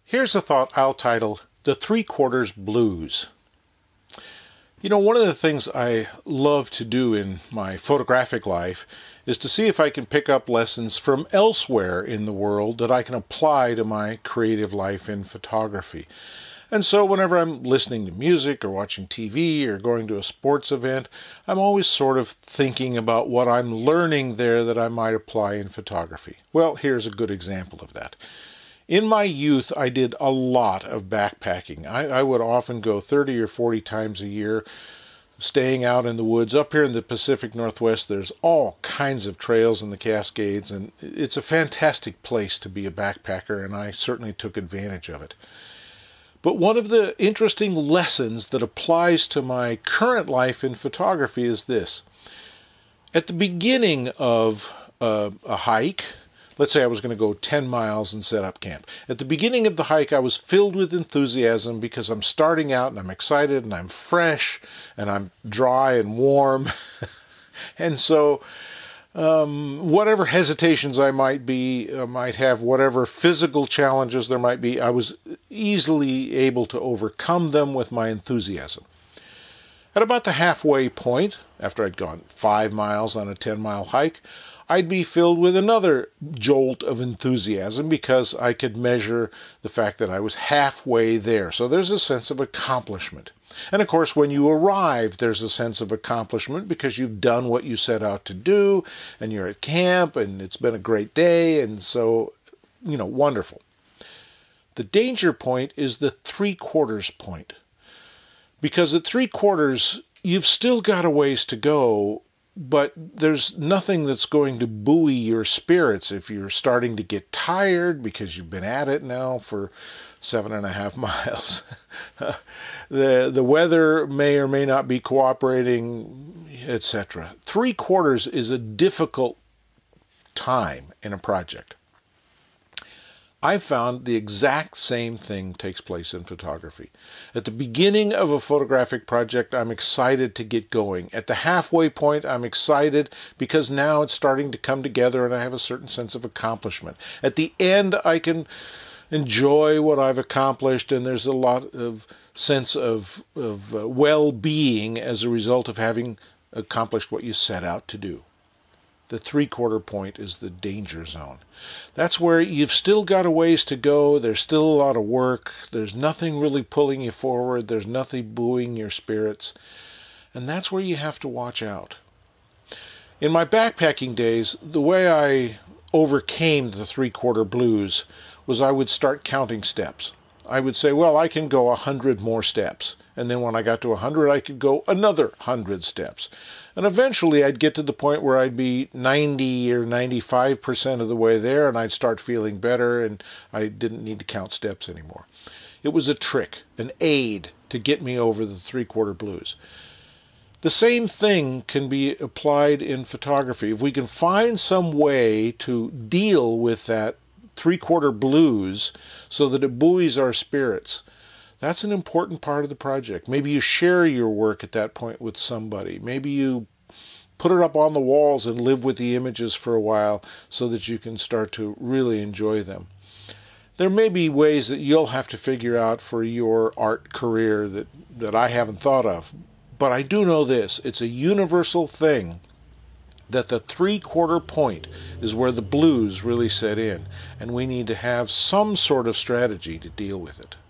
Here's a thought I'll title The Three Quarters Blues. You know, one of the things I love to do in my photographic life is to see if I can pick up lessons from elsewhere in the world that I can apply to my creative life in photography. And so whenever I'm listening to music or watching TV or going to a sports event, I'm always sort of thinking about what I'm learning there that I might apply in photography. Well, here's a good example of that. In my youth, I did a lot of backpacking. I would often go 30 or 40 times a year, staying out in the woods. Up here in the Pacific Northwest, there's all kinds of trails in the Cascades, and it's a fantastic place to be a backpacker, and I certainly took advantage of it. But one of the interesting lessons that applies to my current life in photography is this. At the beginning of a hike, let's say I was going to go 10 miles and set up camp. At the beginning of the hike, I was filled with enthusiasm because I'm starting out and I'm excited and I'm fresh and I'm dry and warm. And so whatever hesitations I might have, whatever physical challenges there might be, I was easily able to overcome them with my enthusiasm. At about the halfway point, after I'd gone 5 miles on a 10-mile hike, I'd be filled with another jolt of enthusiasm because I could measure the fact that I was halfway there. So there's a sense of accomplishment. And of course, when you arrive, there's a sense of accomplishment because you've done what you set out to do, and you're at camp, and it's been a great day, and so, wonderful. The danger point is the three-quarters point. Because at three-quarters, you've still got a ways to go, but there's nothing that's going to buoy your spirits if you're starting to get tired because you've been at it now for 7.5 miles. The weather may or may not be cooperating, etc. Three-quarters is a difficult time in a project. I've found the exact same thing takes place in photography. At the beginning of a photographic project, I'm excited to get going. At the halfway point, I'm excited because now it's starting to come together and I have a certain sense of accomplishment. At the end, I can enjoy what I've accomplished and there's a lot of sense of well-being as a result of having accomplished what you set out to do. The three-quarter point is the danger zone. That's where you've still got a ways to go. There's still a lot of work. There's nothing really pulling you forward. There's nothing buoying your spirits. And that's where you have to watch out. In my backpacking days, the way I overcame the three-quarter blues was I would start counting steps. I would say, well, I can go 100 more steps. And then when I got to 100, I could go another 100 steps. And eventually I'd get to the point where I'd be 90 or 95% of the way there, and I'd start feeling better, and I didn't need to count steps anymore. It was a trick, an aid to get me over the three-quarter blues. The same thing can be applied in photography. If we can find some way to deal with that three-quarter blues so that it buoys our spirits, that's an important part of the project. Maybe you share your work at that point with somebody. Maybe you put it up on the walls and live with the images for a while so that you can start to really enjoy them. There may be ways that you'll have to figure out for your art career that I haven't thought of. But I do know this. It's a universal thing that the three-quarter point is where the blues really set in. And we need to have some sort of strategy to deal with it.